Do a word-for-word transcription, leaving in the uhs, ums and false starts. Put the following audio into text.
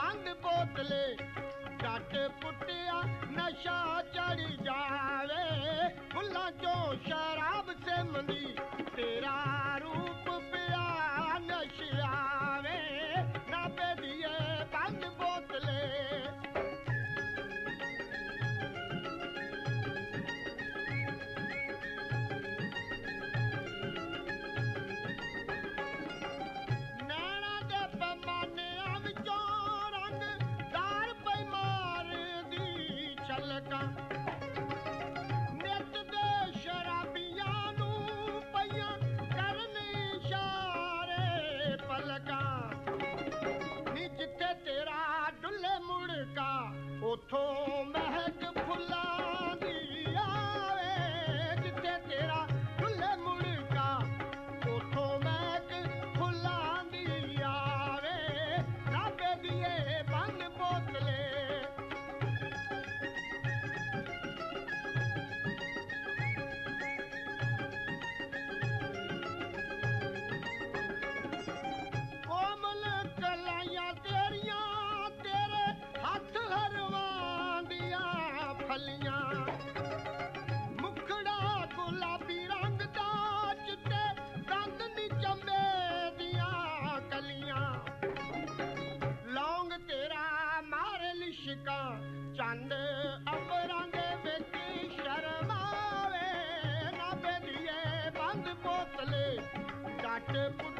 ਬੰਦ ਬੋਤਲੇ ਜੱਟ ਪੁੱਟਿਆ ਨਸ਼ਾ ਚੜ ਜਾਵੇ ਫੁੱਲਾਂ ਚੋਂ ਸ਼ਰਾਬ ਸਿਮਦੀ ਤੇਰਾ ਰੂਪ ਪਿਆ ਨਸ਼ਾ ਵੇ ਨਾ ਬੇਦੀਏ ਬੰਦ ਬੋਤਲੇ ਨਿੱਤ ਦੇ ਸ਼ਰਾਬੀਆਂ ਨੂੰ ਪਈਆਂ ਕਰਨ ਇਸ਼ਾਰੇ ਪਲਕਾਂ ਨੀ ਜਿੱਥੇ ਤੇਰਾ ਡੁੱਲੇ ਮੁੜਕਾ ਉਥੋਂ ਮਹਿਕ ਫੁੱਲਾਂ ਦੀ ਆਵੇ ਜਿੱਥੇ ਤੇਰਾ ਡੁੱਲੇ ਮੁੜਕਾ ਉਥੋਂ ਮਹਿਕ ਫੁੱਲਾਂ ਦੀ ਆਵੇ ਰੱਬੇ ਦੀਏ ਬੰਦ ਬੋਤਲੇ ਮੁਖੜਾ ਗੁਲਾਬੀ ਰੰਗ ਦਾ ਚਿੱਟੇ ਦੰਦ ਨੀ ਚੰਬੇ ਦੀਆਂ ਕਲੀਆਂ ਲੌਂਗ ਤੇਰਾ ਮਾਰੇ ਲਿਸ਼ਕਾਂ ਚੰਦ ਅੰਬਰਾਂ ਦੇ ਵਿੱਚ ਸ਼ਰਮਾਵੇ ਨਾ ਬੇਦੀਏ ਬੰਦ ਬੋਤਲੇ ਜੱਟ